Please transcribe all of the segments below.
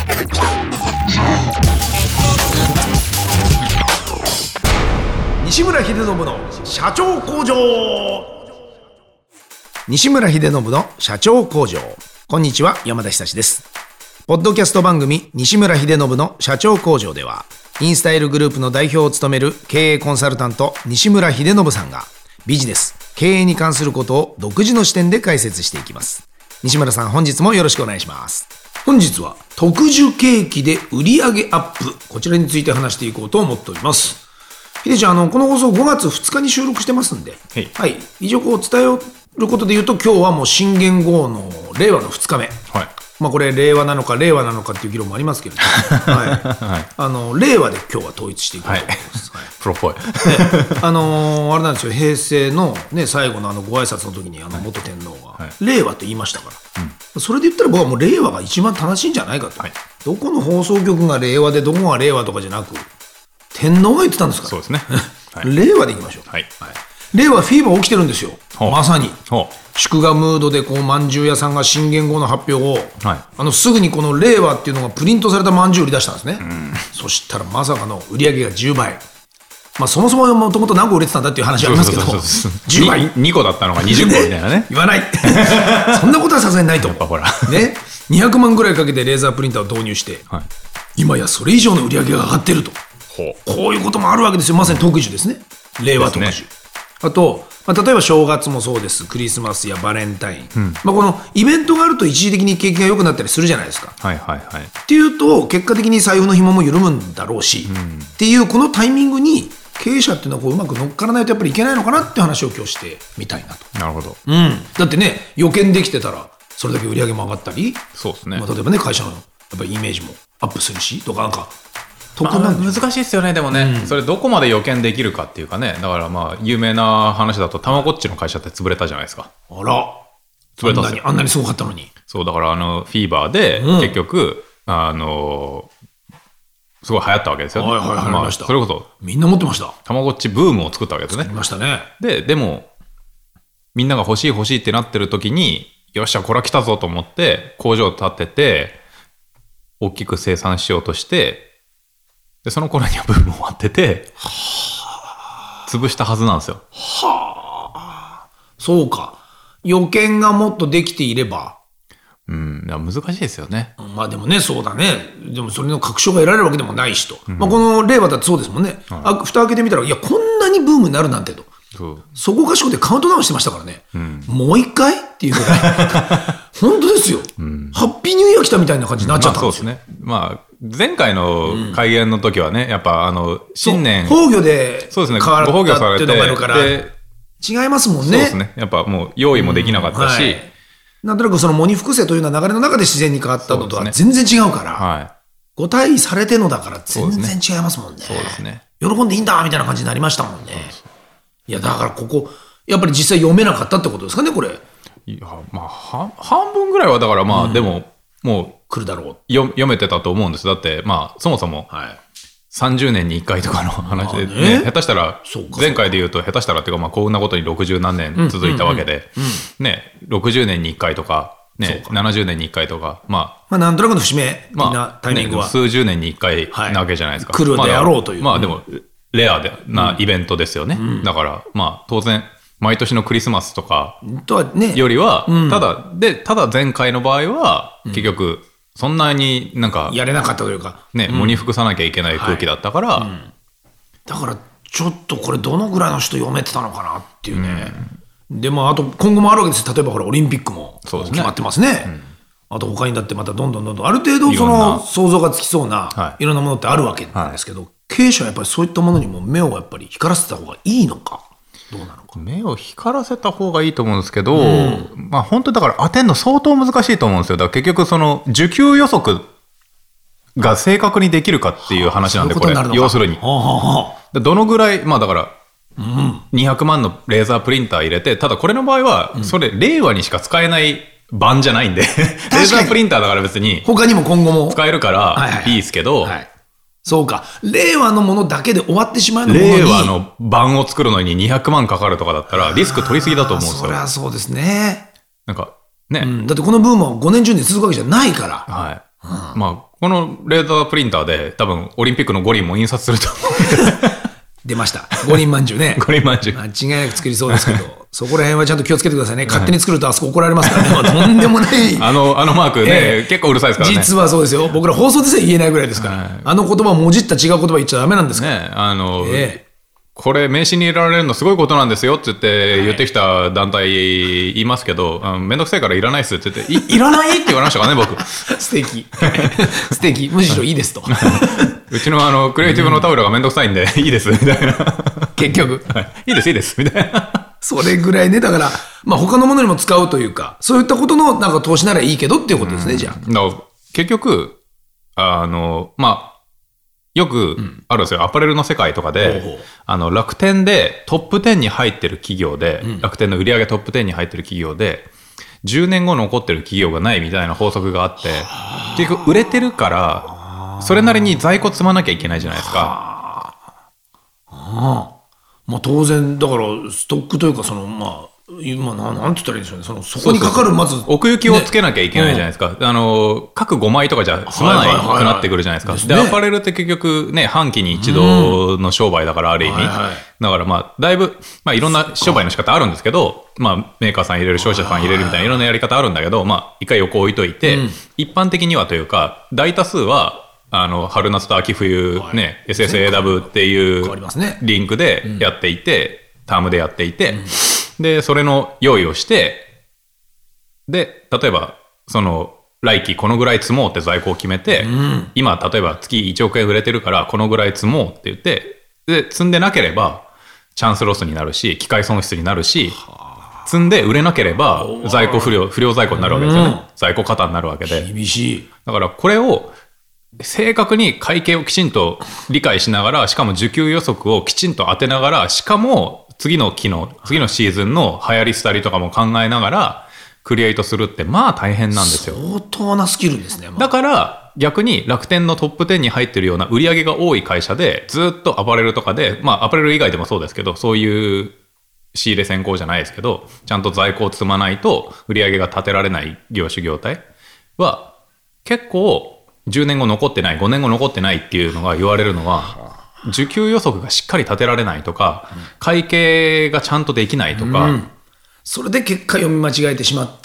西村秀信の社長工場。西村秀信の社長工場。こんにちは、山田久志です。ポッドキャスト番組西村秀信の社長工場では、インスタイルグループの代表を務める経営コンサルタント西村秀信さんがビジネス経営に関することを独自の視点で解説していきます。西村さん、本日もよろしくお願いします。本日は特需景気で売上アップ、こちらについて話していこうと思っております。秀ちゃん、この放送5月2日に収録してますんで、はい、一応伝えることで言うと、今日はもう新元号の令和の2日目、はい、これ令和なのか令和なのかっていう議論もありますけれども、はいはい、令和で今日は統一していこうと思います、はいはい、 プロっぽいあれなんですよ、平成の、ね、最後のご挨拶の時に元天皇が、はい、令和って言いましたから、うん、それで言ったら僕はもう令和が一番正しいんじゃないかと、はい、どこの放送局が令和でどこが令和とかじゃなく、天皇が言ってたんですから。 そうですね、 はい、令和でいきましょう、はいはい、令和フィーバー起きてるんですよ、まさに祝賀ムードでまんじゅう屋さんが新元号の発表を、はい、すぐにこの令和っていうのがプリントされたまんじゅうを売り出したんですね、うん、そしたらまさかの売り上げが10倍、そもそももともと何個売れてたんだっていう話ありますけど、10倍 2個だったのが20個みたいなね言わないそんなことはさすがにないと思う。やっぱほら、ね、200万ぐらいかけてレーザープリンターを導入して、はい、今やそれ以上の売り上げが上がってると、こういうこともあるわけですよ。まさに特需ですね、令和特需、ね、あと、例えば正月もそうです、クリスマスやバレンタイン、うん、このイベントがあると一時的に景気が良くなったりするじゃないですか、はいはいはい、っていうと結果的に財布の紐も緩むんだろうし、うん、っていうこのタイミングに経営者っていうのはうまく乗っからないとやっぱりいけないのかなって話を今日してみたいなと。 なるほど、 うん、だってね、予見できてたらそれだけ売り上げも上がったり、 そうですね、 例えばね、会社のやっぱりイメージもアップするしとか、なんか難しいですよね。でもね、うん、それどこまで予見できるかっていうかね。だから有名な話だとたまごっちの会社って潰れたじゃないですか。 あら、潰れたっすよ。あんなにすごかったのに。 そうだからフィーバーで結局、すごい流行ったわけですよね。 はいはいはい、ました。 それこそみんな持ってました。 たまごっちブームを作ったわけですね。 作りましたね。 でもみんなが欲しい欲しいってなってる時に、よっしゃこれは来たぞと思って工場を建てて大きく生産しようとして。でその頃にはブーム終わってて、潰したはずなんですよ。 はあ、そうか。予見がもっとできていれば、 難しいですよね。 でもね、そうだね。でもそれの確証が得られるわけでもないしと、この令和だってそうですもんね、蓋開けてみたら、いやこんなにブームになるなんてと、そこかしこでカウントダウンしてましたからね、もう一回っていうぐらい本当ですよ、ハッピーニューイヤー来たみたいな感じになっちゃったんですよ。 そうですね。前回の開演の時はね、やっぱ新年崩御で変わったっていうのがあるから、違いますもんね。 そうですね。やっぱもう用意もできなかったし、 なんとなくその喪に服せというような流れの中で自然に変わったのとは全然違うから、ご退位されてのだから全然違いますもんね。 そうですね。 喜んでいいんだみたいな感じになりましたもんね。いやだからここやっぱり実際読めなかったってことですかね、これ。 いや半分ぐらいはだからでももう来るだろう読めてたと思うんです。だってそもそも30年に1回とかの話で、ね、下手したら前回で言うと下手したらっていうか幸運なことに60何年続いたわけで、60年に1回とか、70年に1回とかなんとなくの節目的なタイミングは、 数十年に1回なわけじゃないですか、 来るであろうという、 でもレアなイベントですよね、だから当然毎年のクリスマスとかよりは、ただ前回の場合は結局そんなになんかやれなかったというかね、喪に服さなきゃいけない空気だったから、 だからちょっとこれどのぐらいの人読めてたのかなっていうね、であと今後もあるわけです。例えばオリンピックも決まってますね。あと他にだってまたどんどんある程度その想像がつきそうないろんなものってあるわけなんですけど、経営者はやっぱりそういったものにも目をやっぱり光らせた方がいいのかどうなのか。 目を光らせた方がいいと思うんですけど、本当だから当てるの相当難しいと思うんですよ。だから結局その需給予測が正確にできるかっていう話なんで、これ要するにどのぐらいだから200万のレーザープリンター入れて、ただこれの場合はそれ令和にしか使えない版じゃないんでレーザープリンターだから別に他にも今後も使えるからいいですけど、 そうか、令和のものだけで終わってしまうのものに、 令和の版を作るのに200万かかるとかだったらリスク取りすぎだと思うんですよ。 そりゃそうですね。 なんかね、 だってこのブームは5年10年続くわけじゃないから、 まあ、このレーザープリンターで多分オリンピックの五輪も印刷すると思う。 出ました。五輪まんじゅうね。 五輪まんじゅう。 間違いなく作りそうですけど、そこら辺はちゃんと気をつけてくださいね。勝手に作るとあそこ怒られますからね。まあ、とんでもない。 あのマークね、結構うるさいですからね。 実はそうですよ。僕ら放送でさえ言えないぐらいですから。あの言葉をもじった違う言葉言っちゃダメなんですから。 ね、これ名刺に入れられるのすごいことなんですよって言ってきた団体言いますけど、めんどくさいからいらないっすって言って、いらないって言われましたからね、僕。 素敵。素敵。むしろいいですと。 うちのクリエイティブのタオルがめんどくさいんで、いいです、みたいな。 結局。 いいです、いいです、みたいな。 それぐらいね、だから、まあ他のものにも使うというか、そういったことのなんか投資ならいいけどっていうことですね、じゃあ。 だから結局、まあ、よくあるんですよ。アパレルの世界とかで、楽天でトップ10に入ってる企業で、楽天の売上トップ10に入ってる企業で、10年後残ってる企業がないみたいな法則があって、結局売れてるから、それなりに在庫積まなきゃいけないじゃないですか。 まあ当然、だからストックというか、まあ、今なんて言ったらいいんでしょうね。そこにかかるまず奥行きをつけなきゃいけないじゃないですか。各5枚とかじゃ済まないくなってくるじゃないですか。で、アパレルって結局ね、半期に一度の商売だからある意味。だからまあだいぶまあいろんな商売の仕方あるんですけど、まあメーカーさん入れる、消費者さん入れるみたいないろんなやり方あるんだけど、まあ一回横置いといて、一般的にはというか大多数は春夏と秋冬ね、SSAW っていうリンクでやっていて、タームでやっていて。で、それの用意をして、で、例えば、来期このぐらい積もうって在庫を決めて、今、例えば月1億円売れてるから、このぐらい積もうって言って、で、積んでなければ、チャンスロスになるし、機械損失になるし、積んで売れなければ、在庫不良在庫になるわけですよね。在庫過多になるわけで。 厳しい。 だから、これを、正確に会計をきちんと理解しながら、しかも需給予測をきちんと当てながら、しかも、次のシーズンの流行り廃りとかも考えながらクリエイトするってまあ大変なんですよ。 相当なスキルですね。 だから逆に楽天のトップ10に入ってるような売り上げが多い会社でずっとアパレルとかで、まあアパレル以外でもそうですけど、そういう仕入れ先行じゃないですけど、ちゃんと在庫を積まないと売り上げが立てられない業種業態は結構10年後残ってない、5年後残ってないっていうのが言われるのは、需給予測がしっかり立てられないとか、会計がちゃんとできないとか、 それで結果読み間違えてしまって、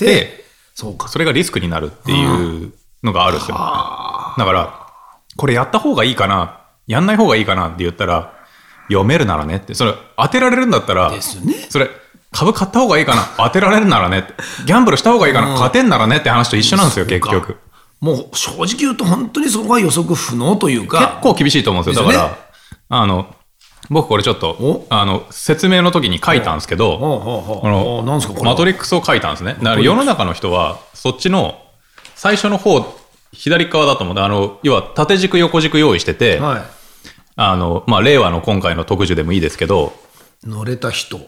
それがリスクになるっていうのがあるんですよ。だからこれやった方がいいかな、やんない方がいいかなって言ったら、読めるならねって、それ当てられるんだったら、それ株買った方がいいかな、当てられるならねって、ギャンブルした方がいいかな、勝てんならねって話と一緒なんですよ、結局。 もう正直言うと本当にそこは予測不能というか、 結構厳しいと思うんですよ。だから僕これちょっと説明の時に書いたんですけど、マトリックスを書いたんですね。だから世の中の人はそっちの最初の方左側だと思う。要は縦軸横軸用意してて、まあ令和の今回の特需でもいいですけど、 乗れた人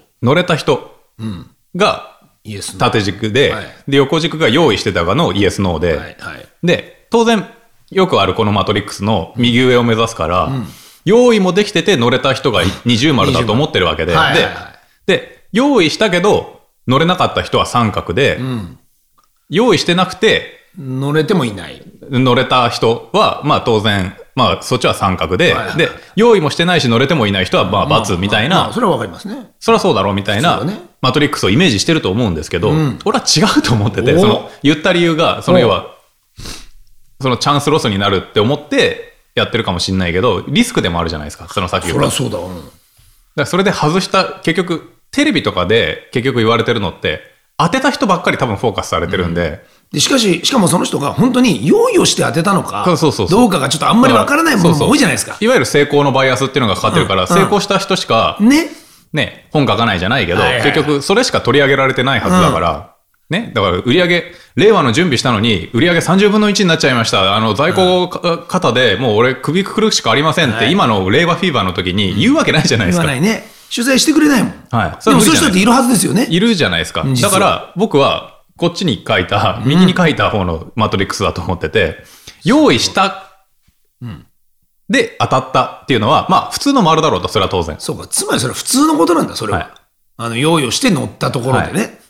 が縦軸で、で横軸が用意してた側のイエスノーで、で当然よくあるこのマトリックスの右上を目指すから、用意もできてて乗れた人が二重丸だと思ってるわけで、で用意したけど乗れなかった人は三角で、用意してなくて乗れてもいない、 乗れた人はまあ当然まあそっちは三角で、で用意もしてないし乗れてもいない人はまあ×みたいな、 それはわかりますね。 それはそうだろうみたいなマトリックスをイメージしてると思うんですけど、俺は違うと思ってて、言った理由が要はそのチャンスロスになるって思ってやってるかもしれないけど、リスクでもあるじゃないですか、その先が。 そりゃそうだ。だからそれで外した、結局テレビとかで結局言われてるのって当てた人ばっかり多分フォーカスされてるんで、 しかもその人が本当に用意をして当てたのかどうかがちょっとあんまりわからないものも多いじゃないですか。 いわゆる成功のバイアスっていうのがかかってるから、成功した人しかね本書かないじゃないけど、結局それしか取り上げられてないはずだから。ね、だから売上令和の準備したのに売上30分の1になっちゃいました、在庫型でもう俺首くくるしかありませんって、今の令和フィーバーの時に言うわけないじゃないですか。 言わないね。取材してくれないもん。 でもそういう人っているはずですよね。 いるじゃないですか。だから僕はこっちに書いた右に書いた方のマトリックスだと思ってて、用意したで当たったっていうのはまあ普通の丸だろうと、それは当然。 そうか、つまりそれは普通のことなんだ、それは。用意をして乗ったところでね。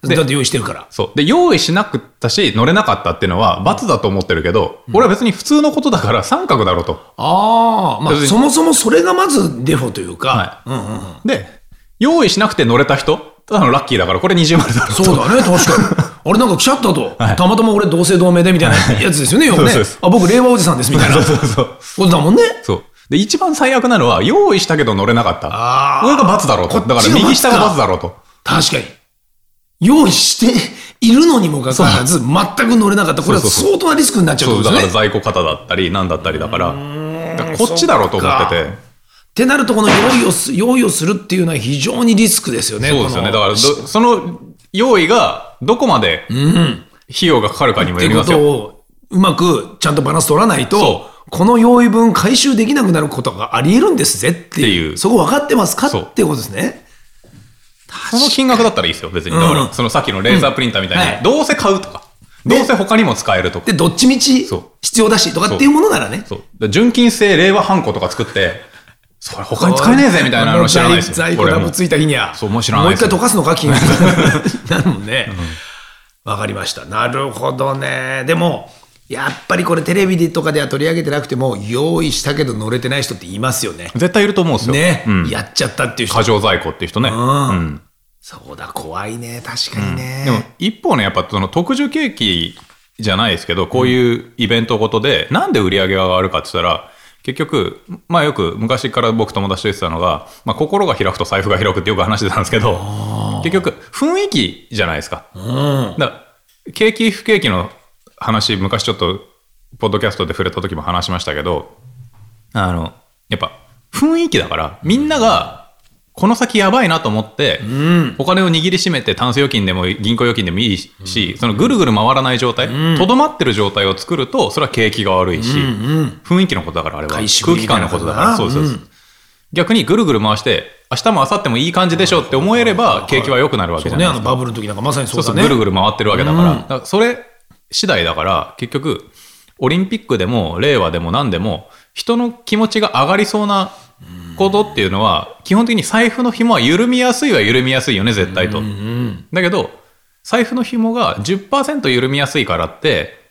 だって用意してるから。 そう。で、用意しなくったし、乗れなかったっていうのは、罰だと思ってるけど、俺は別に普通のことだから三角だろうと。 ああ、まあ、そもそもそれがまずデフォというか。 はい。で、用意しなくて乗れた人、ただのラッキーだから、これ20丸だろうと。 そうだね、確かに。あれなんか来ちゃったと。たまたま俺同姓同名でみたいなやつですよね、要はね。あ、僕令和おじさんですみたいな。ことだもんね。 そう。で、一番最悪なのは、用意したけど乗れなかった。これが罰だろうと。だから右下が罰だろうと。 確かに。用意しているのにもかかわらず、全く乗れなかった。これは相当なリスクになっちゃうってことですね。 そう、だから在庫型だったり、なんだったりだから、こっちだろうと思ってて。 ってなると、この用意をするっていうのは非常にリスクですよね。 そうですよね。だから、その用意がどこまで費用がかかるかにもよりますよ。 ってことをうまくちゃんとバランス取らないと、この用意分回収できなくなることがあり得るんですぜっていう。そこ分かってますかっていうことですね。 その金額だったらいいですよ、別に。だから、そのさっきのレーザープリンターみたいに、どうせ買うとか、どうせ他にも使えるとか。 で、どっちみち必要だしとかっていうものならね。 そう。純金製令和ハンコとか作って、それ他に使えねえぜみたいなの知らないですよ。 在庫ダブついた日には。 そう、もう知らないもう一回溶かすのか、金額。なるもんね。わかりました。なるほどね。でも、やっぱりこれテレビとかでは取り上げてなくても、用意したけど乗れてない人っていますよね。 絶対いると思うんですよ。 ね。やっちゃったっていう人。 過剰在庫っていう人ね。 そうだ、怖いね。確かにね。 でも、一方ね、やっぱその特需景気じゃないですけど、こういうイベントごとで、なんで売り上げが上がるかって言ったら、結局、まあよく昔から僕友達と言ってたのが、まあ心が開くと財布が開くってよく話してたんですけど、結局雰囲気じゃないですか。だから景気不景気の話、昔ちょっとポッドキャストで触れた時も話しましたけど、やっぱ雰囲気だからみんながこの先やばいなと思って、お金を握りしめてタンス預金でも銀行預金でもいいし、そのぐるぐる回らない状態、とどまってる状態を作ると、それは景気が悪いし、雰囲気のことだから、あれは。空気感のことだから。そうです。逆にぐるぐる回して、明日も明後日もいい感じでしょって思えれば、景気は良くなるわけじゃないですか。 バブルの時なんかまさにそうだね。 ぐるぐる回ってるわけだから。だからそれ次第だから、結局、オリンピックでも、令和でも何でも、人の気持ちが上がりそうなことっていうのは、基本的に財布の紐は緩みやすいは緩みやすいよね、絶対と。だけど、財布の紐が 10% 緩みやすいからって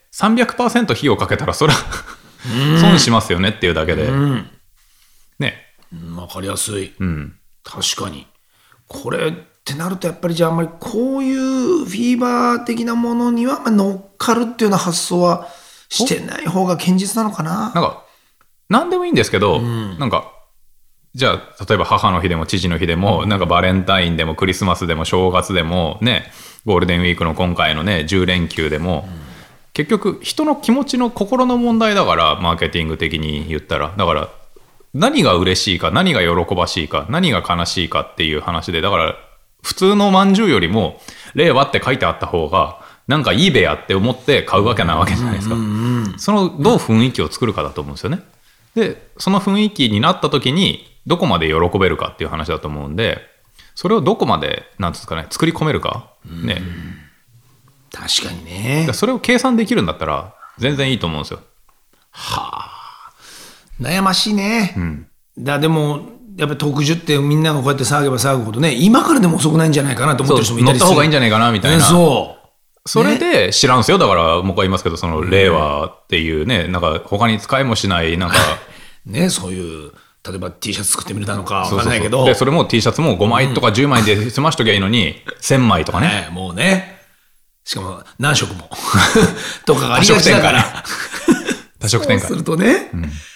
、300% 費用かけたらそれは損しますよねっていうだけで。ね。 わかりやすい。確かに。これってなると、やっぱりじゃああんまりこういうフィーバー的なものには乗っかるっていうような発想はしてない方が堅実なのかな。 なんか、なんでもいいんですけど、なんか、じゃあ、例えば母の日でも父の日でも、なんかバレンタインでもクリスマスでも正月でもね、ゴールデンウィークの今回のね、10連休でも、結局人の気持ちの心の問題だから、マーケティング的に言ったら。だから、何が嬉しいか、何が喜ばしいか、何が悲しいかっていう話で、だから、普通の饅頭よりも、令和って書いてあった方が、なんかいいべやって思って買うわけなわけじゃないですか。その、どう雰囲気を作るかだと思うんですよね。で、その雰囲気になった時に、どこまで喜べるかっていう話だと思うんで、それをどこまで、なんですかね、作り込めるか。ね。 確かにね。 それを計算できるんだったら、全然いいと思うんですよ。 はあ。悩ましいね。でも、やっぱり特需ってみんながこうやって騒げば騒ぐほどね、今からでも遅くないんじゃないかなと思ってる人もいたりする。 乗った方がいいんじゃないかなみたいな。それで知らんすよ。だから僕は言いますけど、その令和っていうね、なんか他に使いもしない、なんか。 ね、そういう。例えば T シャツ作ってみたのか分からないけど。 で、それも T シャツも5枚とか10枚で済ましときゃいいのに、1000枚とかね。 もうね。しかも何色も。とかがありがちだから。 多色展開。 そうするとね。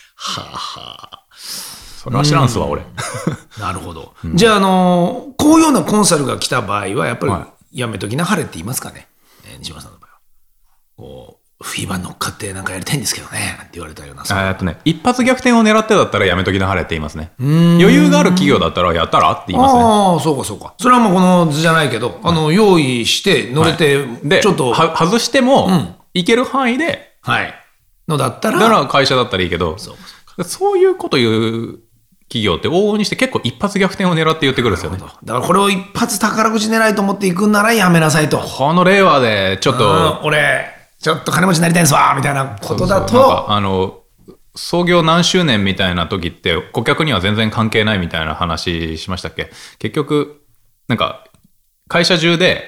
それは知らんすわ、俺。 なるほど。じゃあ、こういうようなコンサルが来た場合は、やっぱりやめときなはれって言いますかね。西村さんの場合は。フィーバー乗っかってなんかやりたいんですけどねって言われたような。 一発逆転を狙ってだったらやめときなはれって言いますね。余裕がある企業だったらやったらって言いますね。 ああ、そうかそうか。それはもうこの図じゃないけど、用意して乗れて、ちょっと。 外しても、いける範囲で、 のだったら。 だから会社だったらいいけど、そういうこと言う企業って往々にして結構一発逆転を狙って言ってくるんですよね。 だからこれを一発宝くじ狙いと思っていくんならやめなさいと。 この令和でちょっと。 俺、ちょっと金持ちになりたいんすわみたいなことだと。 創業何周年みたいな時って顧客には全然関係ないみたいな話しましたっけ。結局なんか会社中で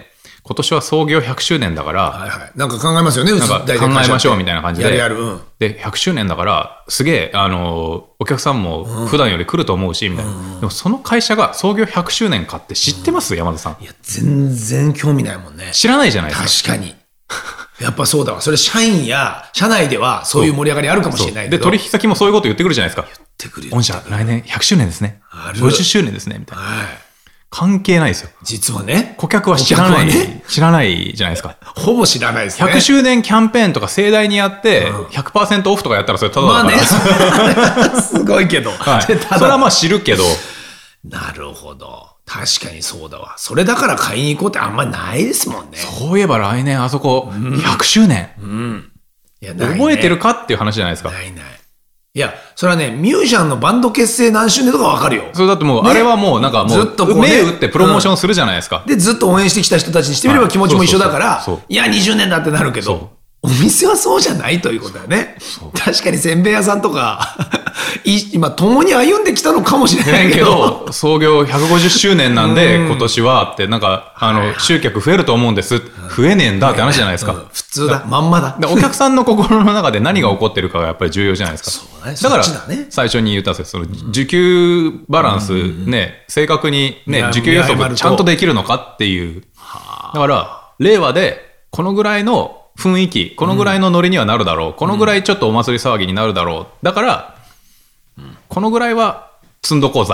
今年は創業100周年だから、 はいはい、なんか考えますよね。 なんか考えましょうみたいな感じで。 やる、うん、 で、100周年だから、すげえ、お客さんも普段より来ると思うし、みたいな。でもその会社が創業100周年かって知ってます、山田さん。 いや、全然興味ないもんね。 知らないじゃないですか。 確かに。やっぱそうだわ。それ社員や社内ではそういう盛り上がりあるかもしれないけど。 で、取引先もそういうこと言ってくるじゃないですか。 言ってくる。 御社、来年100周年ですね。50周年ですね、みたいな。 はい。 関係ないですよ。 実はね。 顧客は知らない、ね、知らないじゃないですか。 ほぼ知らないですね。 100周年キャンペーンとか盛大にやって、100% オフとかやったらそれただだから。 まあね、すごいけど。 はい、それはまあ知るけど。 なるほど。確かにそうだわ。それだから買いに行こうってあんまりないですもんね。 そういえば来年あそこ100周年。 うん。いや、ないね、 覚えてるかっていう話じゃないですか。 ないない。いや、それはね、ミュージシャンのバンド結成何周年とかわかるよ。 それだってもう、ね、あれはもうなんかもう、ずっとこう、ね、目打ってプロモーションするじゃないですか。 で、ずっと応援してきた人たちにしてみれば気持ちも一緒だから、いや、20年だってなるけど、お店はそうじゃないということだよね。確かにせんべい屋さんとか、今、共に歩んできたのかもしれないけど。 創業150周年なんで、今年はって、なんか、集客増えると思うんです。増えねえんだって話じゃないですか。 普通だ。まんまだ。 お客さんの心の中で何が起こってるかがやっぱり重要じゃないですか。 そうね。 だから、最初に言ったんですよ。その、需給バランスね、正確にね、需給予測ちゃんとできるのかっていう。だから、令和で、このぐらいの雰囲気、このぐらいのノリにはなるだろう。このぐらいちょっとお祭り騒ぎになるだろう。だから、このぐらいは積んどこう